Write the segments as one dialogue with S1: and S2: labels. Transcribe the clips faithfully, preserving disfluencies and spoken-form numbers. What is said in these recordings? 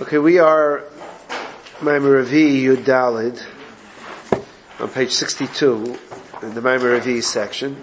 S1: Okay, we are Maimer Revi Yud Dalid on page sixty-two in the Maimer Revi section.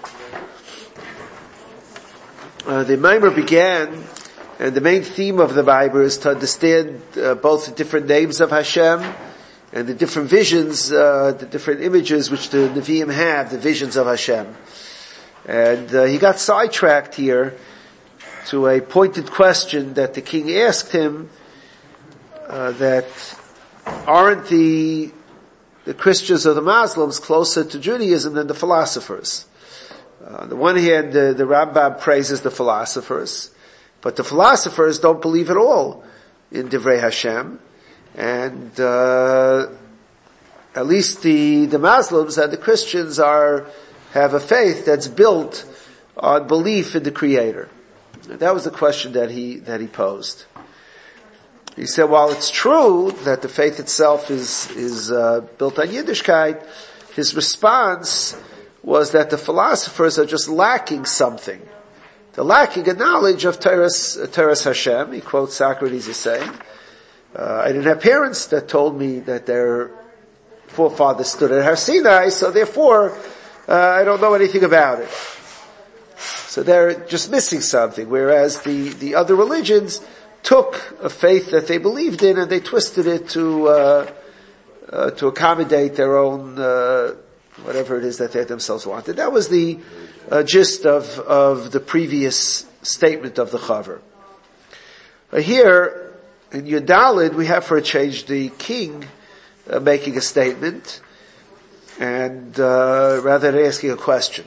S1: Uh, the Maimer began, and the main theme of the Maimer is to understand uh, both the different names of Hashem and the different visions, uh, the different images which the Nevi'im have, the visions of Hashem. And uh, he got sidetracked here to a pointed question that the king asked him, uh, that aren't the the Christians or the Muslims closer to Judaism than the philosophers? Uh, on the one hand, the, the Rambam praises the philosophers, but the philosophers don't believe at all in Divrei Hashem, and uh, at least the the Muslims and the Christians are have a faith that's built on belief in the Creator. And that was the question that he that he posed. He said, while it's true that the faith itself is is uh, built on Yiddishkeit, his response was that the philosophers are just lacking something. They're lacking a knowledge of Teres, Teres Hashem. He quotes Socrates as saying, uh, I didn't have parents that told me that their forefathers stood at Har Sinai, so therefore uh, I don't know anything about it. So they're just missing something, whereas the, the other religions took a faith that they believed in and they twisted it to uh, uh to accommodate their own uh whatever it is that they themselves wanted. That was the uh, gist of of the previous statement of the Chaver. Uh, here in Yud Dalid we have for a change the king uh, making a statement, and uh rather than asking a question.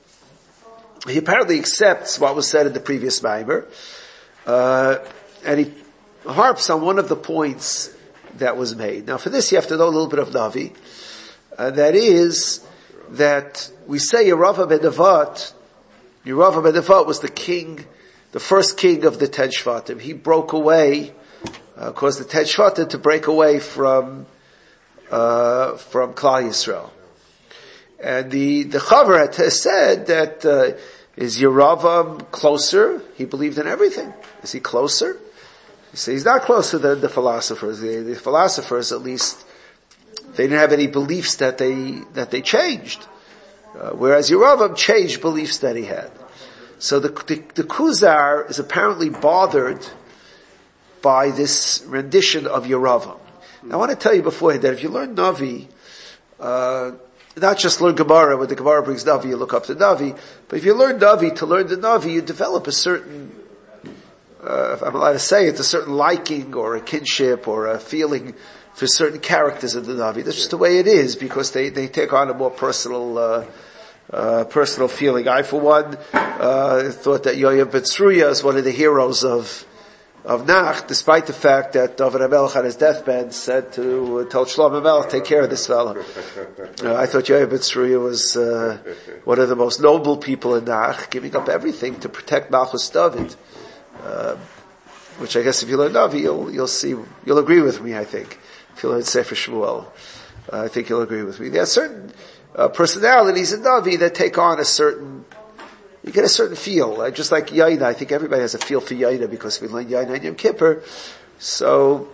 S1: He apparently accepts what was said in the previous Maimer, uh, and he harps on one of the points that was made. Now for this you have to know a little bit of Navi, uh, that is, that we say Yeravam ben Nevat, Yeravam ben Nevat was the king, the first king of the Ten Shvatim. He broke away, uh, caused the Ten Shvatim to break away from, uh, from Klal Yisrael. And the, the Chaver had said that, uh, is Yeravam closer? He believed in everything. Is he closer? He says he's not closer than the philosophers. The, the philosophers, at least, they didn't have any beliefs that they, that they changed. Uh, whereas Yeravam changed beliefs that he had. So the, the, the Kuzar is apparently bothered by this rendition of Yeravam. Now I want to tell you beforehand that if you learn Navi, uh, not just learn Gemara, when the Gemara brings Navi, you look up the Navi, but if you learn Navi, to learn the Navi, you develop a certain, uh, if I'm allowed to say it, a certain liking or a kinship or a feeling for certain characters of the Navi. That's just the way it is, because they, they take on a more personal, uh, uh, personal feeling. I, for one, uh, thought that Yoav ben Tzruya is one of the heroes of, of Nach, despite the fact that David HaMelech on his deathbed said to, uh, told Shlomo HaMelech, take care of this fellow. Uh, I thought Yoav ben Tzruya was, uh, one of the most noble people in Nach, giving up everything to protect Malchus David. Uh, which I guess if you learn Navi, you'll, you'll see, you'll agree with me, I think. If you learn Sefer Shmuel, uh, I think you'll agree with me. There are certain, uh, personalities in Navi that take on a certain, you get a certain feel, uh, just like Yaina. I think everybody has a feel for Yaina because we learn Yaina and Yom Kippur. So,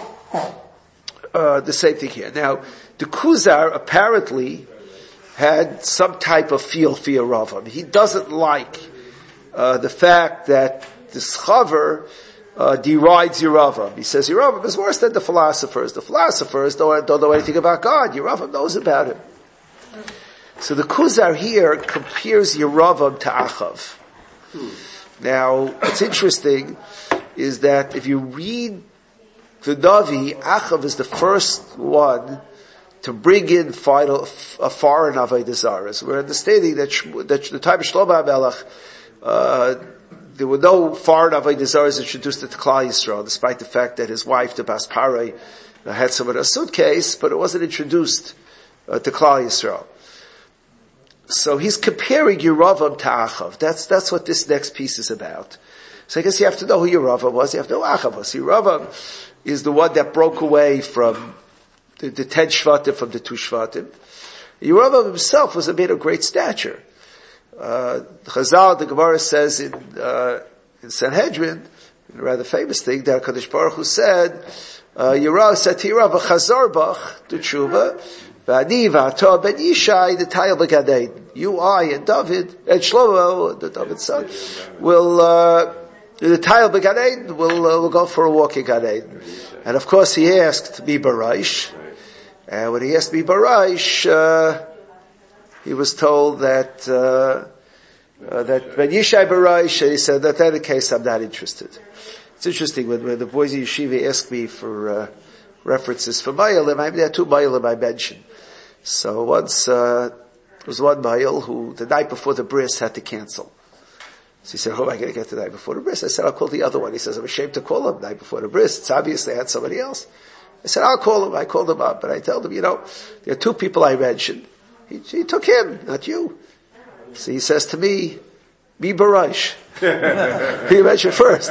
S1: uh, the same thing here. Now, the Kuzar apparently had some type of feel for Yeravam. He doesn't like, uh, the fact that this Chaver, uh, derides Yeravam. He says Yeravam is worse than the philosophers. The philosophers don't, don't know anything about God. Yeravam knows about him. So the Kuzar here compares Yeravam to Achav. Now, what's interesting is that if you read the Navi, Achav is the first one to bring in final, a foreign Avodah Zaras. We're understanding that, that the time of Shlomo HaMelech, uh, there were no foreign Avodah Zaras introduced into Klal Yisrael, despite the fact that his wife, the Bas Parai, uh, had some in a suitcase, but it wasn't introduced uh, to Klal Yisrael. So he's comparing Yeravam to Achav. That's, that's what this next piece is about. So I guess you have to know who Yeravam was, you have to know who Achav was. Yeravam is the one that broke away from the, the ten Shvatim, from the two Shvatim. Yeravam himself was a man of great stature. Uh, Chazal, the Gemara says in, uh, in Sanhedrin, a rather famous thing that HaKadosh Baruch Hu said, uh, Yirah said to Yirah, v'chazor bach, to tshuva, v'ani v'ato ben Yishai, the tayel b'gadein. You, I, and David, and Shlomo, the David's son, will, uh, the tayel b'gadein, will, uh, will go for a walk in Gadein. And of course he asked me Baraish, and when he asked me Baraish, uh, he was told that, uh, Uh, that when Yishai Baraish, he said that in the case I'm not interested. It's interesting when, when the boys in yeshiva ask me for uh, references for Mayalim, I mean, there are two Mayalim I mentioned. So once uh, there was one Mayal who the night before the bris had to cancel. So he said, "How am I going to get the night before the bris?" I said, "I'll call the other one." He says, "I'm ashamed to call him night before the bris. It's obvious they had somebody else." I said, "I'll call him." I called him up, but I told him, you know, there are two people I mentioned. He, he took him, not you. So he says to me, "Me Baraish." He mentioned first.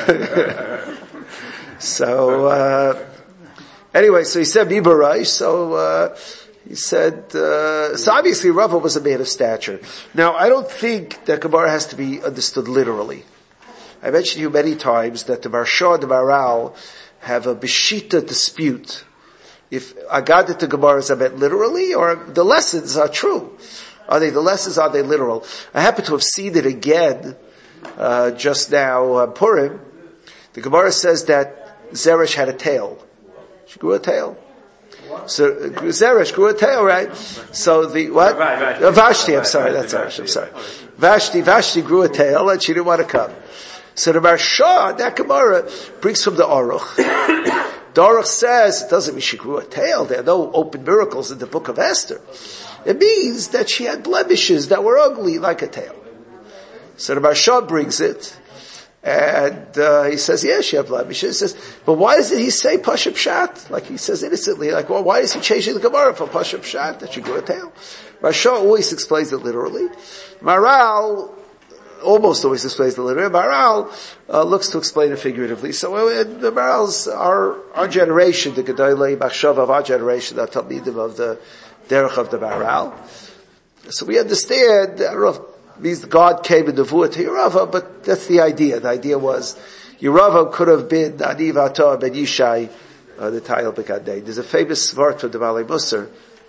S1: So, uh, anyway, so he said, "Me Baraish." So, uh, he said, uh, so obviously Rava was a man of stature. Now, I don't think that Gemara has to be understood literally. I mentioned to you many times that the Maharsha and the Maharal have a Beshita dispute. If Agadat the Gemaras are meant literally, or the lessons are true. Are they the lessons? Are they literal? I happen to have seen it again uh, just now. Uh, Purim. The Gemara says that Zeresh had a tail. She grew a tail. So uh, Zeresh grew a tail, right? So the what? Uh, Vashti. I'm sorry. That's Zeresh. I'm sorry. Vashti. Vashti grew a tail, and she didn't want to come. So the Maharsha, that Gemara brings from the Aruch. The Aruch says it doesn't mean she grew a tail. There are no open miracles in the book of Esther. It means that she had blemishes that were ugly like a tail. So the Maharsha brings it, and uh, he says, yeah, she had blemishes. He says, but why doesn't he say Pashup Shat? Like he says innocently, like, well, why is he changing the Gemara from Pashup Shat that she grew a tail? Maharsha always explains it literally. Maharal almost always explains it literally. Maharal uh, looks to explain it figuratively. So uh, the Maharal's, our, our generation, the Gedolei Machshav of our generation, the Talmidim of the Derech of the Maharal. So we understand, I don't know if it means God came in Nevuah to Yerava, but that's the idea. The idea was, Yerava could have been Ani v'ato ben Yishai, uh, the Tayel B'Gadein. There's a famous word from the Balei Musar.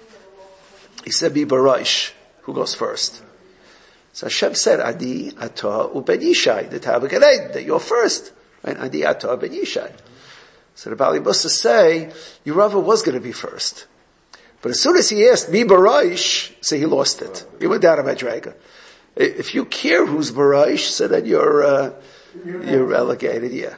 S1: He said, "Mi Baraish," who goes first? So Hashem said, "Ani ato uben Yishai," the Tayel B'Gadein, that you're first. Right? Ani ato ben Yishai. So the Balei Musar say, Yerava was going to be first. But as soon as he asked, "Mi Baraish," so he lost it. He went down a Madrega. If you care who's Baraish, so then you're, uh, you're relegated, yeah.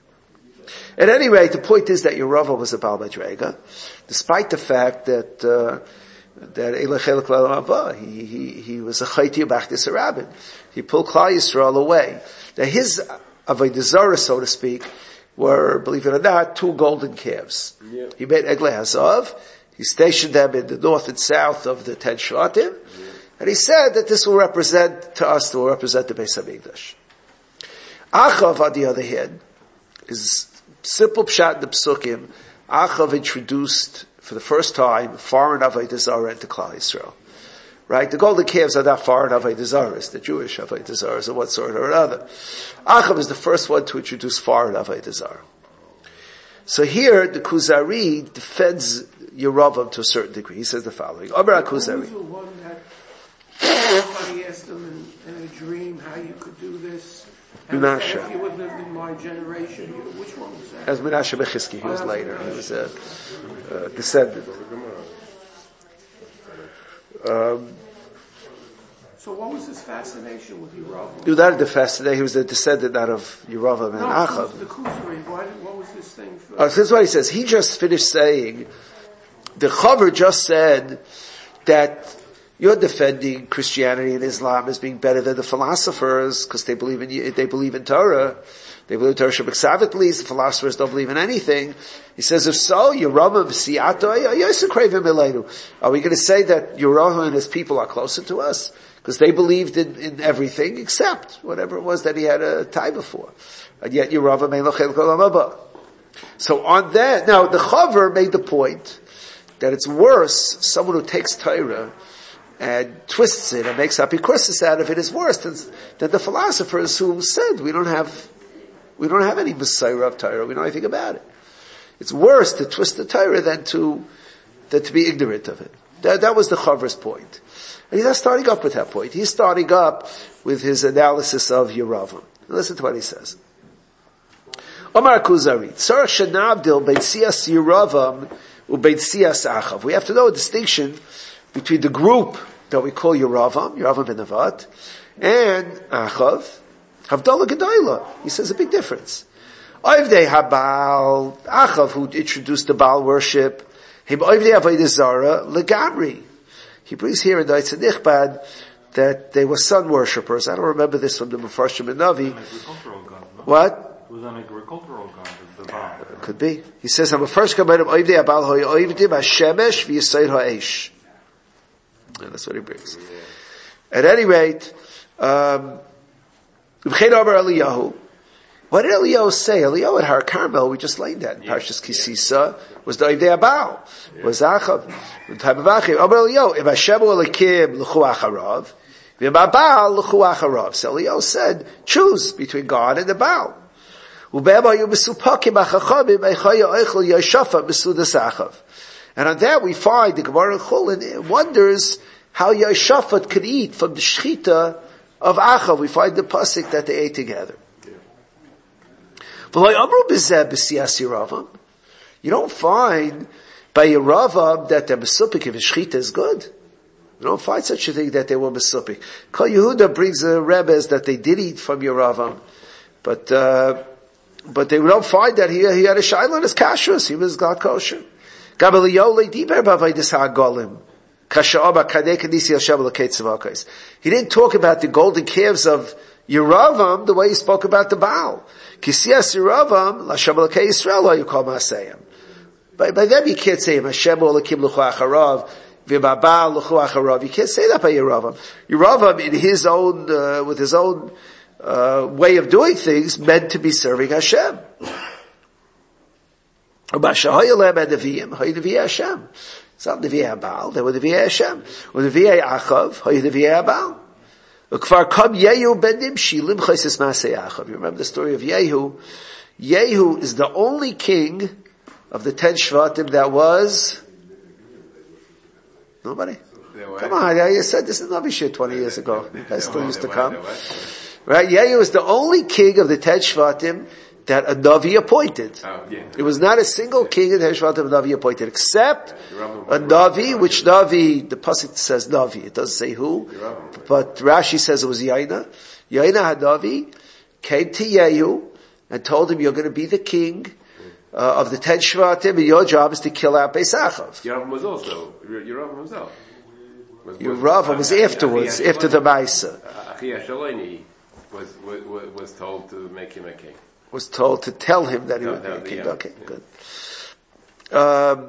S1: At any rate, the point is that Yerava was a Baal Madrega, despite the fact that, uh, that Eila Chelik L'Olam Haba, he, he, he was a Chayti B'Achdis Rabin. He pulled Klal Yisrael away. Now his Avodah Zarah, so to speak, were, believe it or not, two golden calves. Yeah. He made Eglei Hazav. He stationed them in the north and south of the ten Shvatim, and he said that this will represent to us, will represent the Beis Hamikdash. Achav, on the other hand, is simple pshat in the Psukim. Achav introduced for the first time foreign Avodah Zarah into Klal Yisrael. Right? The golden calves are not foreign Avodah Zarah, the Jewish Avodah Zarah of one sort or another. Achav is the first one to introduce foreign Avodah Zarah. So here, the Kuzari defends Yeravam to a certain degree. He says the following. Omer HaKuzari.
S2: Who's the one that somebody asked him in, in a dream how you could do this?
S1: Menashe.
S2: If you would live in my generation, you, which one was that?
S1: As Menashe Bechiski, he was oh, later. He was a uh, descendant. Um,
S2: so what was his fascination with Yeravam?
S1: He was not a fascination. He was a descendant out of Yeravam and
S2: no,
S1: Achav.
S2: The Kuzari, why, what was this thing for?
S1: Oh, so this is what he says. He just finished saying, the Chaver just said that you're defending Christianity and Islam as being better than the philosophers because they believe in they believe in Torah. They believe in Torah Shabbat at least. The philosophers don't believe in anything. He says, if so, Yerama v'siyato yosakravim elenu. Are we going to say that Yerama and his people are closer to us? Because they believed in, in everything except whatever it was that he had a tie before. And yet Yerama mein lochel kol ha'maba. So on that, now the Chaver made the point that it's worse, someone who takes Torah and twists it and makes apikoursis out of it is worse than, than the philosophers who said we don't have We don't have any Messiah of Torah. We know anything about it. It's worse to twist the Torah than to, than to be ignorant of it. That, that was the Chavr's point. And he's not starting up with that point. He's starting up with his analysis of Yeravam. Listen to what he says. Omar Kuzari, Tzarech shenavdil bein siyas Yeravam ubein siyas Achav. We have to know a distinction between the group that we call Yeravam, Yeravam ben Nevat, and Achav, Havdalah Gedolah. He says a big difference. Oivdei HaBaal, Achav, who introduced the Baal worship, him Oivdei Avodah Zarah, Legamri. He brings here in Daitz Nichbad that they were sun worshippers. I don't remember this from the Mefarshim and Navi. What?
S3: It was an agricultural god, the Baal.
S1: Uh, could be. He says, I'm a first command of Oivdei HaBaal, Hoy Oivdim HaShemesh V'Yisayr HaEsh. That's what he brings. At any rate, um, what did Eliyahu say? Eliyahu at Har Carmel, we just laid that in yeah. Parshas Kisisa, was the Oivdei HaBaal, yeah. was Achav, the type of Achav. Amar Eliyahu, if Hashem Elikim l'chu acharav, v'im HaBaal l'chu acharav. So Eliyahu said, choose between God and the Baal. U'be'em hayu mesupakim achachamim eichaya eichel yoshafa mesudas Achav. And on that we find the Gemara in Chulin wonders how Yeshafat could eat from the shechita of Achav. We find the pasuk that they ate together. You don't find by Yeravam that the mesupik of shechita is good. You don't find such a thing that they were mesupik. Kol Yehuda brings a rebbes that they did eat from Yeravam, but uh, but they don't find that he he had a shaila on his kashrus. He was God kosher. He didn't talk about the golden calves of Yeravam the way he spoke about the Baal. By, by them you can't say him. Hashem olakim l'chu acharav, v'ba'al l'chu acharav. You can't say that by Yeravam. Yeravam, in his own, uh, with his own uh, way of doing things, meant to be serving Hashem. It's not Nevi'ei HaBaal, they were Nevi'ei Hashem. Or Nevi'ei Achav, Hoy Nevi'ei HaBaal. Ukvar kam Yehu ben Nimshi, lim chaysis masei Achav. You remember the story of Yehu? Yehu is the only king of the ten Shvatim that was... Nobody? Come on, I said this in Navi Shir twenty years ago. You guys still used to come. Right? Yehu is the only king of the ten Shvatim that a Navi appointed. Oh, yeah. It was not a single king in the Heshvat of Navi appointed, except a Navi, which Navi, the Pasuk says Navi, it doesn't say who, but Rashi says it was Yaina. Yaina Hanavi came to Yehu and told him, you're going to be the king uh, of the ten Shvatim, and your job is to kill out Beis Achav.
S4: Yeravam was also, Yeravam himself.
S1: Yeravam was afterwards, after the Maisa.
S4: Achia Shaloni was, was, was told to make him a king.
S1: Was told to tell him that he no, would be a king. Yeah. Okay, good. Um,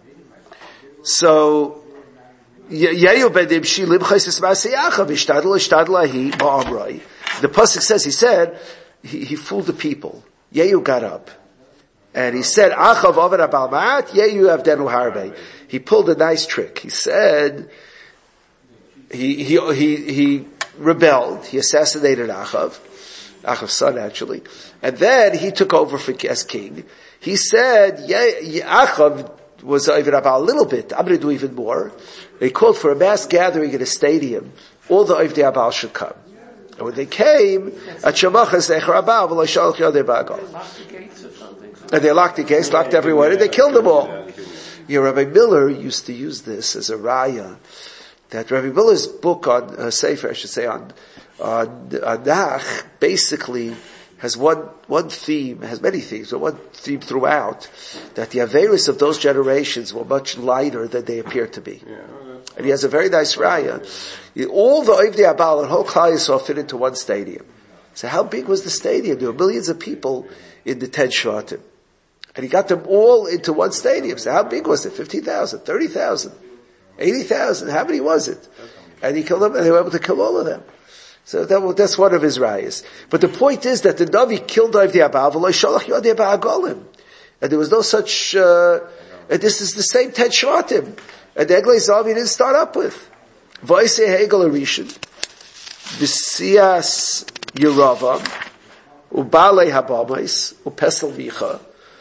S1: so, Yehu ben Nimshi lim chaysis masei Achav ishtadl ishtadl ahi ba'amrei. The pasuk says he said he, he fooled the people. Yehu got up and he said Achav avad abal ma'at Yehu avdenu harbe. He pulled a nice trick. He said he he he he rebelled. He assassinated Achav. Achav's son, actually. And then he took over for, as king. He said, yeah, Achav was even about a little bit. I'm going to do even more. They called for a mass gathering in a stadium. All the Oivdei HaBaal should come. And when they came, at Shemachas Zecher HaBaal, v'lo shalach yodei ba'agol. And they locked the gates, locked everyone, and they killed them all. Yeah, Rabbi Miller used to use this as a raya. That Rabbi Miller's book on, uh, Sefer, I should say, on Uh, Nach basically has one, one theme, has many themes, but one theme throughout, that the Averis of those generations were much lighter than they appear to be. Yeah, and he has a very nice raya. All the Oivdei HaBaal and whole Klal Yisrael fit into one stadium. So how big was the stadium? There were millions of people in the ten Shvatim. And he got them all into one stadium. So how big was it? fifty thousand, thirty thousand, eighty thousand? How many was it? And he killed them, and they were able to kill all of them. So that, well, that's one of his rayas. But the point is that the Navi killed Oivdei HaBaal, v'lo shalach yodei ba'agolim. And there was no such, uh, and this is the same ten Shvatim. And the Eglei Zavi didn't start up with. V'oisei hegel arishin, v'siyas Yeravam, Ubale habamais, upesel vicha.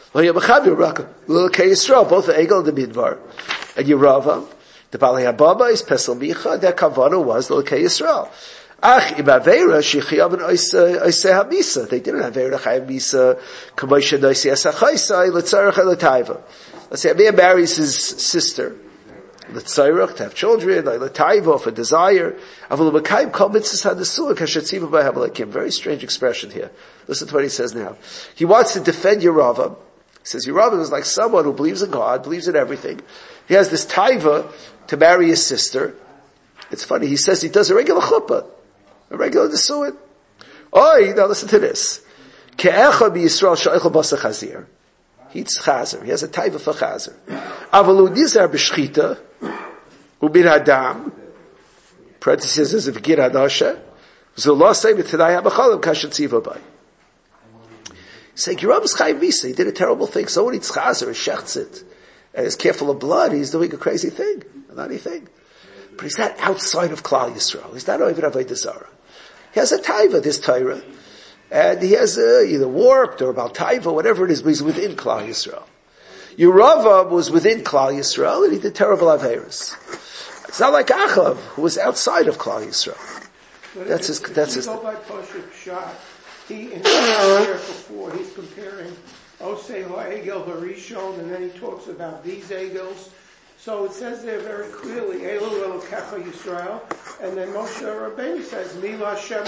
S1: L'Elokei Yisrael, both the Egel and the Midbar. And Yerava, the Balei habamais, pesel vicha, their kavana was the Elokei Yisrael. Ach, im Aveira, shechiyav and oisei hamisa. They didn't have Aveira chayav misa, kamosha noisei esachaisai, letzarech elataiva. Let's say a man marries his sister, letzarech, to have children, elataiva, for desire. Avul b'kayim kol mitzvahs hadesua, kashetziva b'havalakim. Very strange expression here. Listen to what he says now. He wants to defend Yerava. He says Yerava is like someone who believes in God, believes in everything. He has this taiva to marry his sister. It's funny, he says he does a regular chuppah. A regular nesuin. Oi, now listen to this. Ke'echa b'Yisrael sha'echel basa chazir. He eats chazer. He has a taiva for chazer. Avalu nizar b'shchita u'bin hadam. Parentheses is if gir hadasha. Zulah say b'tadai ha'bachalim kashatziva bay. He's saying, Yerab's chayv misa. He did a terrible thing. Someone eats chazer, he shechts it, and is careful of blood. He's doing a crazy thing. Not anything. But he's not outside of Klal Yisrael. He's not over Avodah Zarah. He has a taiva, this Torah, and he has uh, either warped or about taiva, whatever it is, but he's within Klal Yisrael. Yerava was within Klal Yisrael, and he did terrible averos. It's not like Achav, who was outside of Klal Yisrael.
S2: But
S1: that's his. That's his.
S2: Go by Pashup Shot. He in the before he's comparing Osei Ha'egel Harishon, and then he talks about these egels. So it says there very clearly, Elu Elokecha Yisrael, and then Moshe Rabbeinu says, Mila Shem.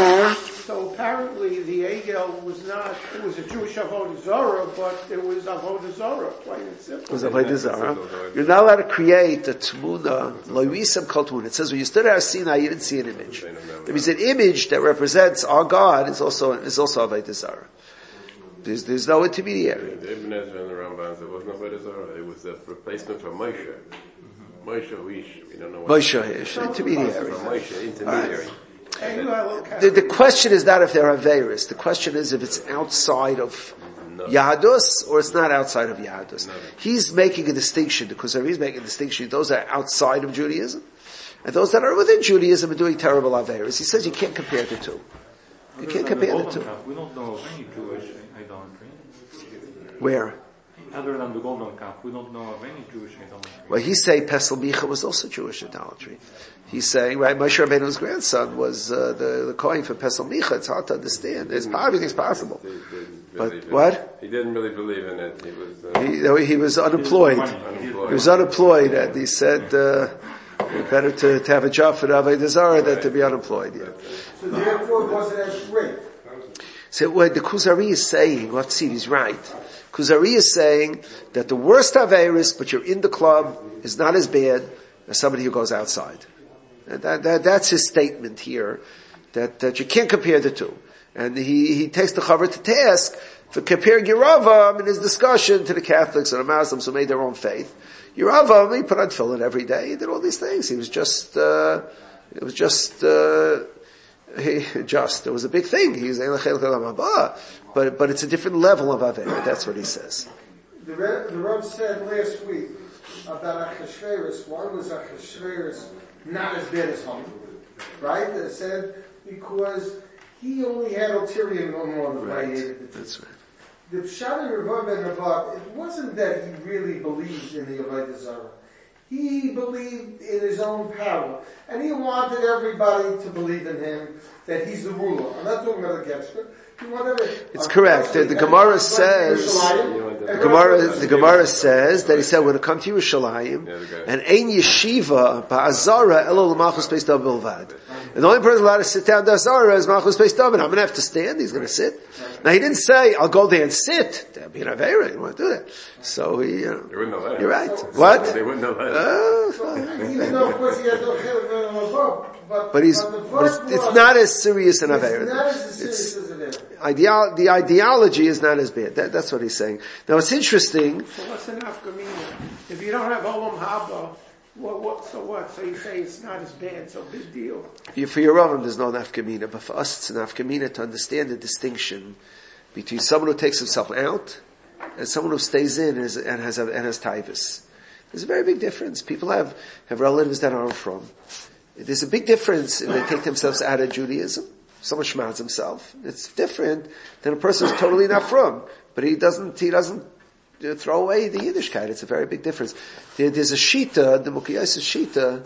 S2: So apparently the Egel was not, it was a Jewish Avodah Zarah, but it was Avodah Zarah, plain and simple.
S1: It was Avodah Zarah. You're not allowed to create a Tmuna, Lo Yisam Kol Tmuna. It says when you stood at Sinai, you didn't see an image. There is an image that represents our God, is also, is also Avodah Zarah. There's, there's no intermediary.
S4: The Ibn Ezra and the Rambam, there was no Avodah Zarah. It was a replacement for Moshe. Mm-hmm. Moshe, we, we don't know what.
S1: Moshe, is intermediary.
S4: Moshe, intermediary.
S1: Right. The, the question is not if they're Averis. The question is if it's outside of no. Yahadus or it's not outside of Yahadus. No. He's making a distinction because he's making a distinction. Those are outside of Judaism, and those that are within Judaism are doing terrible Averis. He says you can't compare the two. You
S3: Other
S1: can't compare the, the two.
S3: Calf, we don't know of any Jewish idolatry.
S1: Where?
S3: Other than the golden calf, we don't know of any Jewish idolatry.
S1: Well, he's saying Pesel Micha was also Jewish idolatry. He's saying, right, Moshe Rabbeinu's grandson was uh, the, the coin for Pesel Micha. It's hard to understand. It's, everything's possible. But what?
S4: He didn't really believe in it. He was, uh,
S1: he, he was unemployed. unemployed. He was unemployed, and he said, uh, better to, to have a job for Avodah Zarah than to be unemployed. Yeah.
S5: So therefore it wasn't as great.
S1: So what the Kuzari is saying, let's see, he's right. Kuzari is saying that the worst Averis, but you're in the club, is not as bad as somebody who goes outside. And that, that, that's his statement here, that, that you can't compare the two. And he, he takes the Chaver to task for comparing Yeravam in his discussion to the Catholics and the Muslims who made their own faith. Yeravam, he put on tefillin every day, he did all these things. He was just, uh, it was just, uh, he, just, it was a big thing. He was, but, but it's a different level of Avera. That's what he says.
S5: The Rebbe, the Rebbe said last week about Achashverosh, one was Achashverosh not as bad as Haman, right? They said because he only had ulterior motive.
S1: Right. That's right.
S5: The Pshat in Rav ben Navad, it wasn't that he really believed in the Avodah Zarah. He believed in his own power. And he wanted everybody to believe in him, that he's the ruler. I'm not talking about the Getzker.
S1: It's correct. The, the Gemara says, the Gemara, the Gemara says that he said, when it comes to Yerushalayim, and Ein Yeshiva Ba'azara Elo L'Malchus Beis David Bilvad. And the only person allowed to sit down to Azara is Malchus Beis David. I'm going to have to stand. He's going to sit. Now he didn't say, I'll go there and sit. That'd be an Avera. You don't want to do that. So he, you know, you're right. What?
S4: They wouldn't know that.
S1: Uh,
S5: Even though, of course, he had no chiluk, but
S1: but he's, but it's, it's not as serious an Avera.
S5: It's not as serious as it is.
S1: Ideal, the ideology is not as bad. That, that's what he's saying. Now it's interesting.
S2: So what's an afkamina? If you don't have olam haba, what, what, so what? So you say it's not as bad, so big deal.
S1: For your Rav, there's no nafkamina, but for us it's an nafkamina to understand the distinction between someone who takes himself out and someone who stays in and has, and has, and has taivas. There's a very big difference. People have, have relatives that aren't from. There's a big difference if they take themselves out of Judaism. someone shmaz himself, it's different than a person who's totally not from, but he doesn't, he doesn't uh, throw away the Yiddishkeit. It's a very big difference. There, there's a shita, the Mukiyasa shita,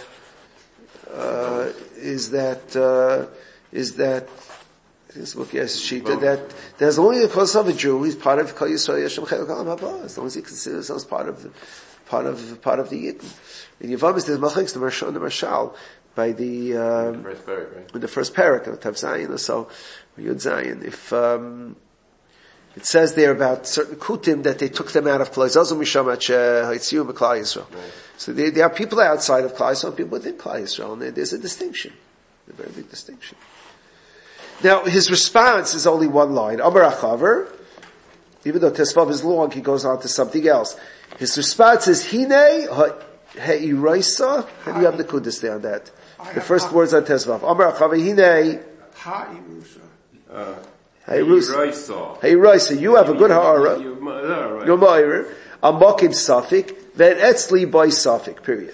S1: uh, is that, uh, is that, this Mukiyasa shita, that, that as long as he calls himself a Jew, he's part of Kol Yisrael Yeshem Chel Kol Haba, as long as he considers himself part of the, part of, part of the Yidden. In Yavamis, there's Malchik, the Marshal, and the Marshal, by the, um,
S4: the first parak, right?
S1: in the first parak of Tav Zayin or so, or Yud Zayin, if, um, it says there about certain kutim that they took them out of Klal Yisrael, Misham Haitziu B'Klal Yisrael. So there, there are people outside of Klal Yisrael and people within Klal Yisrael, and there, there's a distinction, a very big distinction. Now, his response is only one line. Amar Achaver, even though Tesvav is long, he goes on to something else. His response is, Hine ha'iraisa. How do you have the kudus there on that? The first words on Tesvav. Amar Achaver, Hine
S2: Ha'irusa.
S1: ha'iraisa. Ha'iraisa. You have a good ha'ara. You're ma'ir. Amakim safik. Then etzli by safik. Period.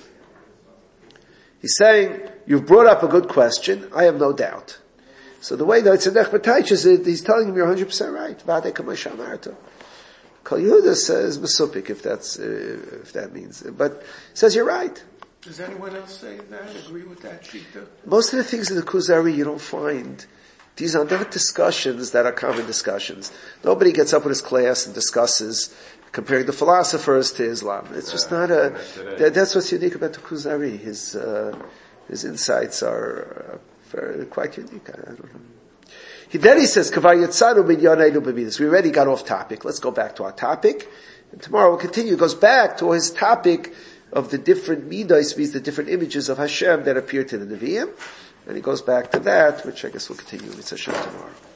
S1: He's saying, you've brought up a good question. I have no doubt. So the way that Tzedek B'Taich is, he's telling him you're one hundred percent right. V'adei k'moshe amarta. Kol Yehuda says Mesupik, if that's, uh, if that means, but says you're right.
S2: Does anyone else say that? Agree with that, Shita?
S1: Most of the things in the Kuzari you don't find. These are not discussions that are common discussions. Nobody gets up with his class and discusses comparing the philosophers to Islam. It's just not a, that, that's what's unique about the Kuzari. His, uh, his insights are, uh, very, quite unique. I don't know. He, then he says, we already got off topic. Let's go back to our topic. And tomorrow we'll continue. It goes back to his topic of the different midos, means the different images of Hashem that appear to the Nevi'im. And he goes back to that, which I guess we'll continue with Hashem tomorrow.